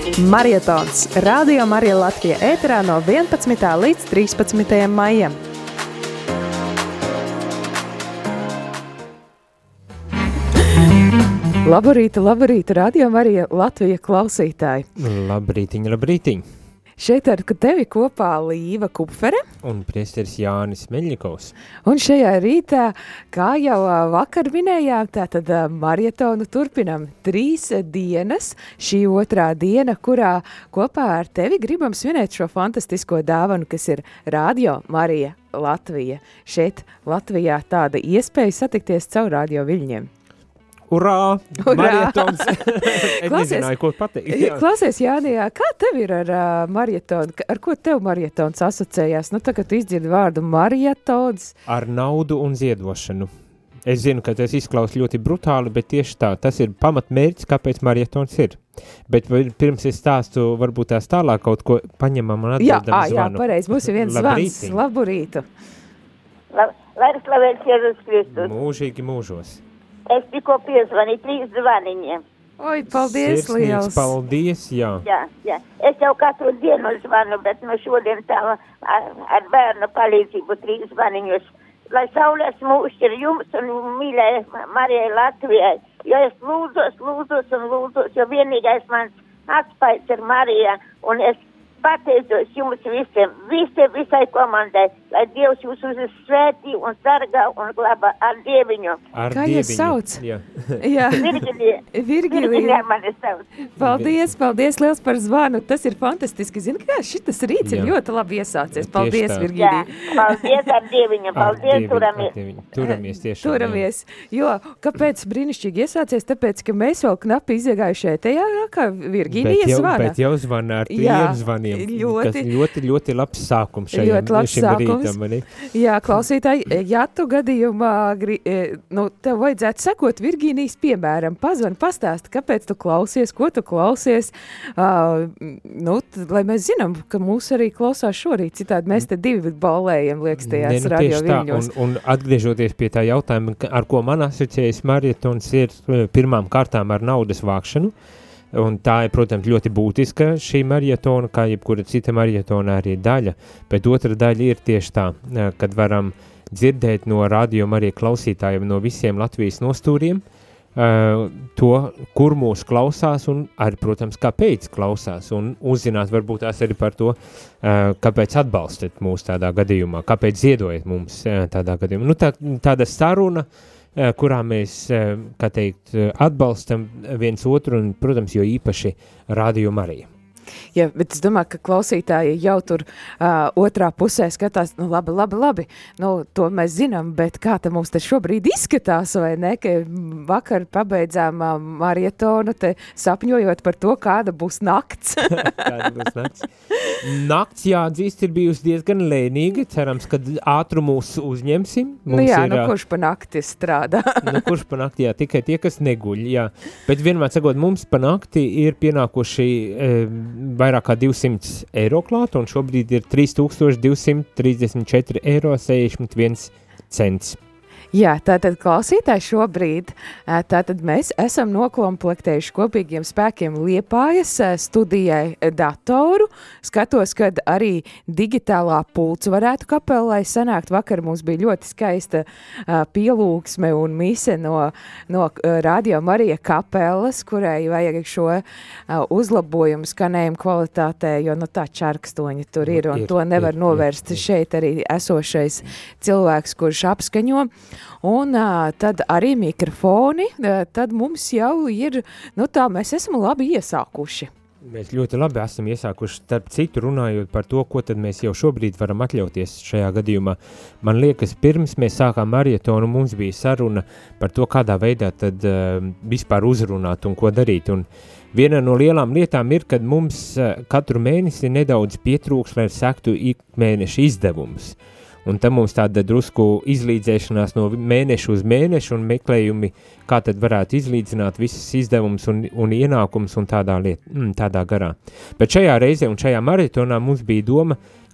Marietons Radio Marija Latvija ēterā no 11. līdz 13. maijam. Labrīt, Radio Marija Latvija klausītāji. Labrītiņ. Šeit ar tevi kopā Līva Kupfere un priesteris Jānis Meļņikovs. Un šajā rītā, kā jau vakar minējām, tātad marietonu turpinam 3 dienas. Šī otrā diena, kurā kopā ar tevi gribam svinēt šo fantastisko dāvanu, kas ir Radio Marija Latvija. Šeit Latvijā tāda iespēja satikties caur radio viļņiem. Urā! Marietons! Es nezināju, ko pateikt. Klausies, Jānijā, kā tev ir ar marietonu? Ar ko tev marietons asociējās? Nu, tagad tu izdzirdi vārdu marietons. Ar naudu un ziedošanu. Es zinu, ka tas izklausās ļoti brutāli, bet tieši tā, tas ir pamatmērķis, kāpēc marietons ir. Bet pirms es stāstu, varbūt tās tālāk kaut ko paņemam un atdodam zvanu. Jā, pareizi, mums ir viens zvans. Labu rītu. Lai slavēts Jēzus Kristus. Mūžīgi mūžos. Es tikko piezvanīju 3 zvaniņiem. Oi, paldies liels. Paldies, jā. Jā. Es jau katru dienu zvanu, bet no šodien tā ar bērnu palīdzību 3 zvaniņus. Lai saulēs mūšķi ir jums un mīļai Marijai Latvijai. Jo es lūdzos, jo vienīgais mans atspaids ir Marija. Un es pateicos jums visai komandai, lai Dievs jūs uzsvētī un sargā un glabā ar Dieviņu. Kā jūs sauc? Jā. Virgilija mani sauc. Paldies liels par zvanu. Tas ir fantastiski. Zini, kā šitas rīts ir ļoti labi iesācies. Paldies, Virgilija. Paldies ar Dieviņu. Paldies, turamies tieši. Turamies. Jo, kāpēc brīnišķīgi iesācies? Tāpēc, ka mēs vēl knapi izgājuši ētējā, kā Virgilija zvana. Bet jau zvana ar 3 zvaniem. Ļoti labs sākums šim rītam. Jā, klausītāji, ja tu gadījumā tev vajadzētu sekot Virgīnijas piemēram, pazvani, pastāsti, kāpēc tu klausies, ko tu klausies, lai mēs zinām, ka mūs arī klausās šorīt, citādi mēs te 2 ballējam, liekas, tajās radio viļņos. Un atgriežoties pie tā jautājuma, ar ko man asociējas marietons, ir pirmām kārtām ar naudas vākšanu. Un tā ir, protams, ļoti būtiska šī marietona, kā jebkura cita marietona arī daļa, bet otra daļa ir tieši tā, kad varam dzirdēt no Radio Marija klausītājiem no visiem Latvijas nostūriem to, kur mūs klausās un arī, protams, kāpēc klausās un uzzināt varbūt tās arī par to, kāpēc atbalstat mūs tādā gadījumā, kāpēc ziedojat mums tādā gadījumā. Tāda saruna, kurā mēs, kā teikt, atbalstam viens otru un, protams, jo īpaši Radio Mariju. Jā, bet es domāju, ka klausītāji jau tur otrā pusē skatās, labi, to mēs zinām, bet kā te mums te šobrīd izskatās, vai ne, ka vakar pabeidzām marietonu, te sapņojot par to, kāda būs nakts. Kāda būs nakts? Nakts, jāatzīst, ir bijusi diezgan lēnīga, cerams, kad ātrumus uzņemsim. Kurš pa nakti strādā? Kurš pa nakti, jā, tikai tie, kas neguļ, jā. Bet vienmēr sakot, mums pa nakti ir pienākuši vairāk kā 200 eiro klāt, un šobrīd ir 3234 eiro 61 cents. Jā, tātad klausītāji šobrīd, tātad mēs esam nokomplektējuši kopīgiem spēkiem Liepājas studijai datoru. Skatos, kad arī digitālā pults varētu kapelai sanākt. Vakar mums bija ļoti skaista pielūgsme un mise no Radio Marija kapelas, kurai vajag šo uzlabojumu skanējumu kvalitātē, jo tā čarkstoņi tur ir, un to nevar novērst šeit arī esošais cilvēks, kurš apskaņo. Un tad arī mikrofoni, tad mums jau ir, mēs esam labi iesākuši. Mēs ļoti labi esam iesākuši, starp citu runājot par to, ko tad mēs jau šobrīd varam atļauties šajā gadījumā. Man liekas, pirms mēs sākām marietonu, mums bija saruna par to, kādā veidā tad vispār uzrunāt un ko darīt. Un viena no lielām lietām ir, kad mums katru mēnesi nedaudz pietrūks, lai sektu ikmēneša izdevumus. Un tam mums tāda drusku izlīdzēšanās no mēneša uz mēnešu un meklējumi, kā tad varētu izlīdzināt visas izdevumus un ienākumus un tādā garā. Bet šajā reizē un šajā maratonā mums bija doma,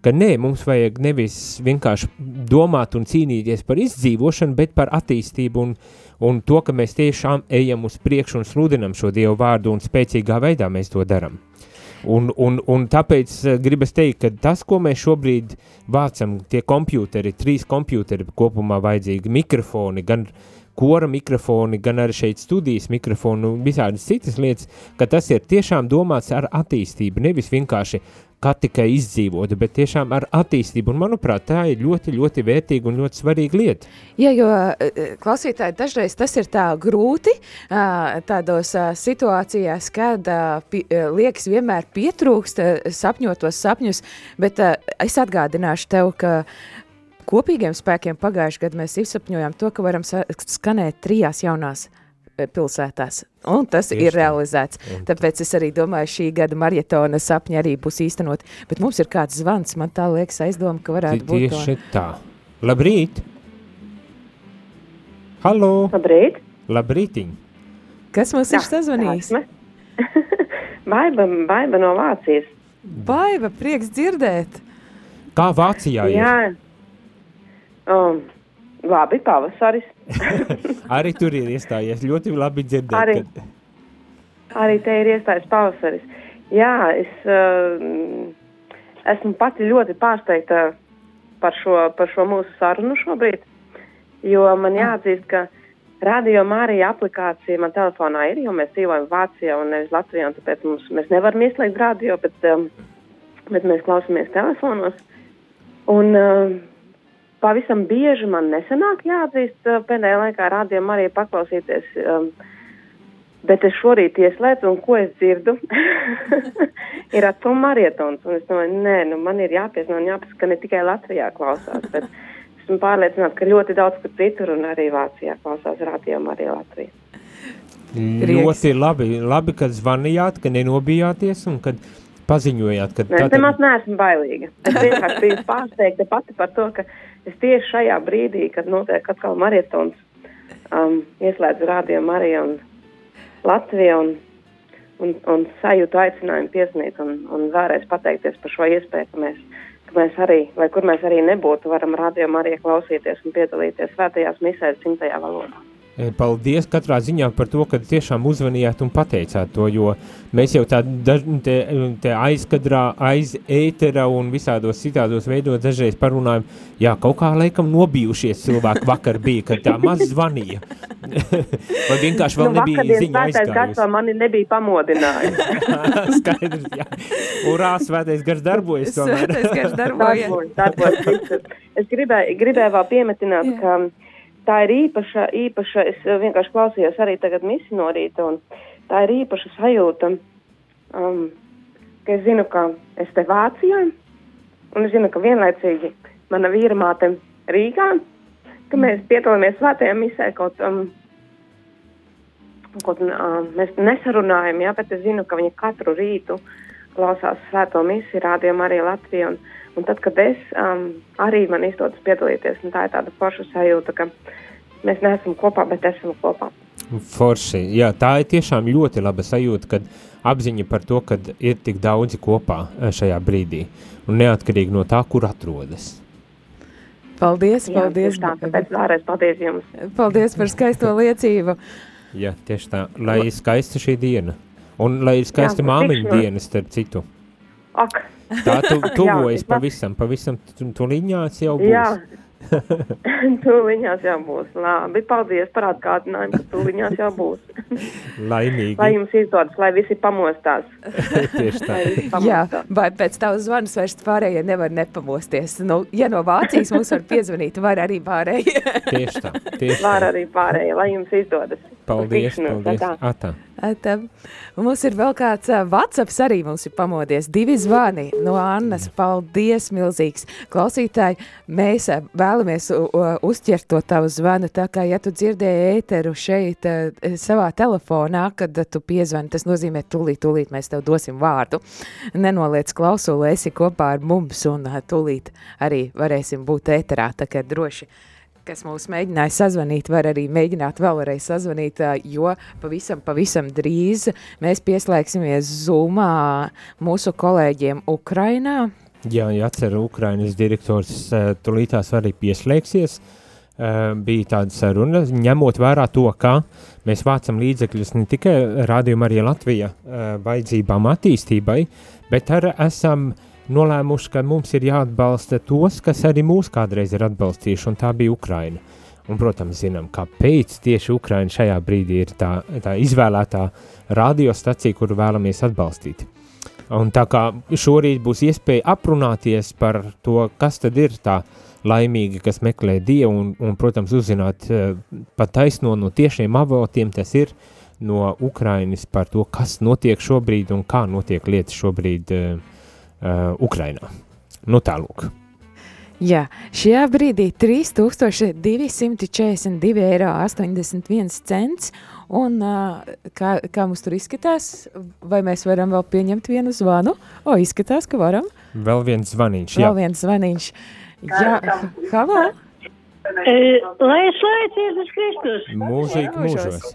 ka nē, mums vajag nevis vienkārši domāt un cīnīties par izdzīvošanu, bet par attīstību un to, ka mēs tiešām ejam uz priekšu un sludinam šo Dievu vārdu un spēcīgā veidā mēs to daram. Un tāpēc gribas teikt, ka tas, ko mēs šobrīd vācam, tie kompjūteri, 3 kompjūteri kopumā vajadzīgi, mikrofoni, gan kora mikrofoni, gan arī šeit studijas mikrofonu un visādas citas lietas, ka tas ir tiešām domāts ar attīstību, nevis vienkārši kā tikai izdzīvot, bet tiešām ar attīstību. Un, manuprāt, tā ir ļoti, ļoti vērtīga un ļoti svarīga lieta. Jā, jo klausītāji, dažreiz tas ir tā grūti tādos situācijās, kad liekas vienmēr pietrūkst sapņotos sapņus, bet es atgādināšu tev, ka kopīgiem spēkiem pagājuši gadu mēs izsapņojām to, ka varam skanēt 3 jaunās pilsētās, un tas ir realizēts. Tāpēc es arī domāju, šī gada maratona sapņi arī būs īstenot, bet mums ir kāds zvans, man tā liekas aizdoma, ka varētu būt to. Tieši tā. Labrīt! Halo! Labrīt! Labrītiņ! Kas mums ir sazvanījis? Baiba no Vācijas. Baiba, prieks dzirdēt! Kā Vācijā ir? Jā. Labi, pavasaris. Arī tur ir iestājies, ļoti labi dzirdēt. Arī te ir iestājies pavasaris. Jā, es esmu pati ļoti pārsteigta par šo mūsu sarunu šobrīd, jo man jāatzīst, ka Radio Marija aplikācija man telefonā ir, jo mēs dzīvojam Vācijā un nevis Latvijā, un tāpēc mēs nevaram ieslēgt radio, bet mēs klausamies telefonos. Un pavisam bieži man nesanāk jāatzīst pēdējā laikā Radio Marija paklausīties, bet es šorīt ieslēdzu, un ko es dzirdu, ir atkal marietons. Un es domāju, man ir jāpiesaka un jāpasaka, ka ne tikai Latvijā klausās, bet esmu pārliecināta, ka ļoti daudz kur citur un arī Vācijā klausās Radio Marija Latvija. Ļoti labi, kad zvanījāt, ka nenobijāties un kad paziņojāt, ka... Es nemaz neesmu bailīga. Es vienkārši biju pārsteigta pati par to, ka es tieši šajā brīdī, kad notiek atkal marietons, ieslēdzu Radio Marija un Latviju un sajūtu aicinājumu piesnīt un vēlreiz pateikties par šo iespēju, ka mēs arī, vai kur mēs arī nebūtu, varam Radio Marija klausīties un piedalīties svētajās misēs dzimtajā valodā. Paldies katrā ziņā par to, ka tiešām uzvanījāt un pateicāt to, jo mēs jau tā te aizkadrā, aiz ētera un visādos citādos veidos dažreiz parunājam, jā, kaut kā laikam nobijušies cilvēki vakar bija, kad tā maz zvanīja. Vai vienkārši vēl nebija ziņa aizgājusi. Gads vēl mani nebija pamodinājis. Skaidrs, jā. Urā, svētais gars darbojas tomēr. Svētais gars darbojas. Es gribēju vēl piemetināt, ka tā ir īpaša, es vienkārši klausījos arī tagad misi no rīta, un tā ir īpaša sajūta, ka es zinu, ka es te Vācijā, un es zinu, ka vienlaicīgi mana vīramāte Rīgā, ka mēs piedalāmies svētajā misē kaut mēs nesarunājam, jā, bet es zinu, ka viņa katru rītu klausās svēto misi, Radio Marija Latvija, un tad, kad es arī man izdodas piedalīties, un tā ir tāda forša sajūta, ka mēs neesam kopā, bet esam kopā. Forši, jā, tā ir tiešām ļoti laba sajūta, kad apziņa par to, kad ir tik daudzi kopā šajā brīdī, un neatkarīgi no tā, kur atrodas. Paldies. Tāpēc vēlreiz paldies jums. Paldies par skaisto liecību. Jā, tieši tā, lai ir skaista šī diena, un lai ir skaista māmiņa diena, starp citu. Ak. Tā tuvojas pavisam tuliņās jau būs. Jā, tuliņās jau būs. Labi, paldies par atgādinājumu, ka tuliņās jau būs. Laimīgi. Lai jums izdodas, lai visi pamostās. Tieši tā. Jā, vai pēc tavas zvanas vairs pārējie nevar nepamosties. Nu, ja no Vācijas mums var piezvanīt, var arī pārējie. Tieši tā. Var arī pārējie, lai jums izdodas. Paldies. Atā. Mums ir vēl kāds WhatsApps arī mums ir pamodies. 2 zvani no Annas. Paldies, milzīgs. Klausītāji, mēs vēlamies uzķert to tavu zvanu, tā kā, ja tu dzirdēji ēteru šeit savā telefonā, kad tu piezvani, tas nozīmē tūlīt mēs tev dosim vārdu. Nenoliec klausuli, esi kopā ar mums un tūlīt arī varēsim būt ēterā, tā kā droši. Kas mūs mēģināja sazvanīt, var arī mēģināt vēlreiz sazvanīt, jo pavisam drīz mēs pieslēgsimies Zoomā mūsu kolēģiem Ukrainā. Jā, atceru, Ukrainas direktors tulītās arī pieslēgsies. Bija tāda saruna, ņemot vērā to, ka mēs vācam līdzekļus ne tikai Rādījuma arī Latvija vajadzībām attīstībai, bet arī esam nolēmuši, ka mums ir jāatbalsta tos, kas arī mūs kādreiz ir atbalstījuši, un tā bija Ukraina. Un, protams, zinām, kāpēc tieši Ukraina šajā brīdī ir tā izvēlētā radiostacija, kuru vēlamies atbalstīt. Un tā kā šorīt būs iespēja aprunāties par to, kas tad ir tā laimīgi, kas meklē Dievu un protams, uzzināt pat taisno no tiešiem avotiem, tas ir no Ukrainas par to, kas notiek šobrīd un kā notiek lietas šobrīd Ukrainā. Nu tālūk. Jā, šajā brīdī 3242,81 €, un kā mums tur izskatās, vai mēs varam vēl pieņemt vienu zvanu? Izskatās, ka varam. Vēl viens zvaniņš, jā. Vēl viens zvaniņš. Jā, halo? Lai slavēts Jēzus Kristus. Mūžīgi mūžos.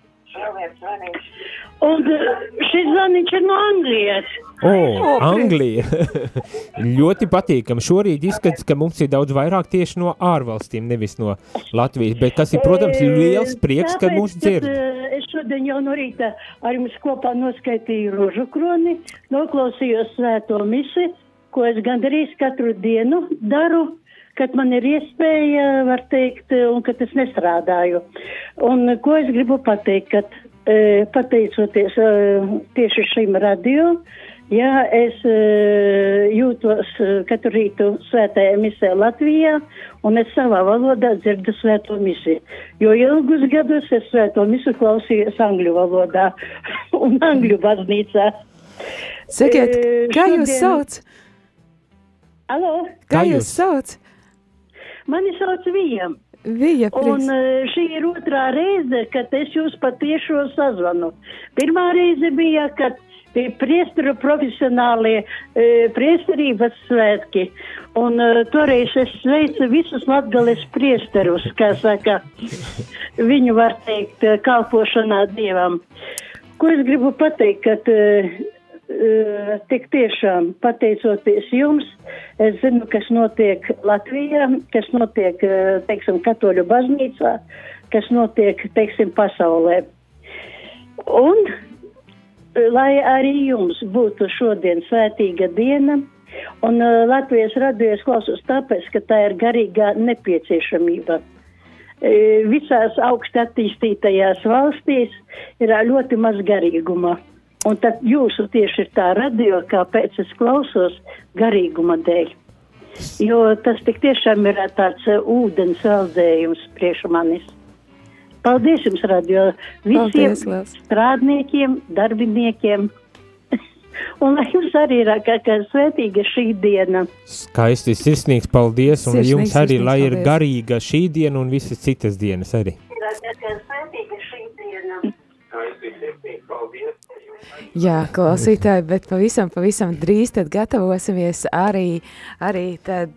Un šis zvaniņš ir no Anglijas. Anglija. Ļoti patīkam. Šorīt izskats, ka mums ir daudz vairāk tieši no ārvalstīm, nevis no Latvijas, bet kas ir, protams, liels prieks, ka mūs dzird. Es šodien jau no rīta ar jums kopā noskaitīju rožu kroni, noklausījos svēto misi, ko es gandrīz katru dienu daru, kad man ir iespēja, var teikt, un kad es nestrādāju. Un ko es gribu pateikt, kad pateicoties tieši šim radio, jā, es jūtos katru rītu svētajā misē Latvijā, un es savā valodā dzirdu svēto misi. Jo ilgus gadus es svēto misu klausījos angļu valodā un angļu baznīcā. Sakiet, kā jūs sauc? Alo? Kā jūs sauc? Mani sauc Vija. Vija, un šī ir otrā reize, kad es jūs patiešo sazvanu. Pirmā reize bija, kad bija priesteru profesionālie priesterības svētki. Un toreiz es sveicu visus Latgales priesterus, kā saka, viņu var teikt kalpošanā Dievam. Ko es gribu pateikt, kad tik tiešām pateicoties jums, es zinu, kas notiek Latvijā, kas notiek, teiksim, katoļu baznīcā, kas notiek, teiksim, pasaulē. Un, lai arī jums būtu šodien svētīga diena, un Latvijas radio es klausos tāpēc, ka tā ir garīgā nepieciešamība. Visās augsti attīstītajās valstīs ir ļoti maz garīguma. Un tad jūsu tieši ir tā radio, kāpēc es klausos garīguma dēļ. Jo tas tik tiešām ir tāds ūdens veldzējums priekš manis. Paldies jums, radio, visiem strādniekiem, darbiniekiem. Un lai jums arī ir kā svētīga šī diena. Skaisti, sirsnīgs paldies, un jums arī, lai ir garīga šī diena un visas citas dienas arī. Svētīga šī diena. Skaisti, sirsnīgs paldies. Jā, klausītāji, bet pavisam drīz tad gatavosimies arī tad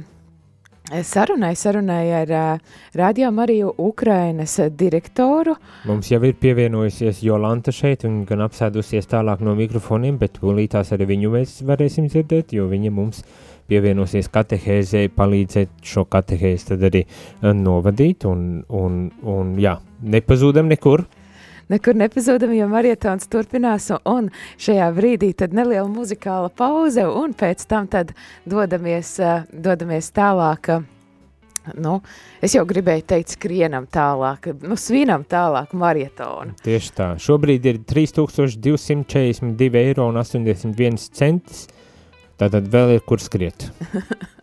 sarunai ar Radio Mariju Ukrainas direktoru. Mums jau ir pievienojusies Jolanta šeit un gan apsēdusies tālāk no mikrofoniem, bet tūlītās arī viņu mēs varēsim dzirdēt, jo viņa mums pievienosies katehēzē, palīdzēt šo katehēzi tad arī novadīt un jā, nepazūdam nekur. Nekur nepazūdam, jo marietons turpinās, un šajā brīdī tad neliela muzikāla pauze, un pēc tam tad dodamies tālāk, es jau gribēju teikt skrienam tālāk, svinam tālāk marietonu. Tieši tā, šobrīd ir 3242,81 €, tātad vēl ir kur skriet.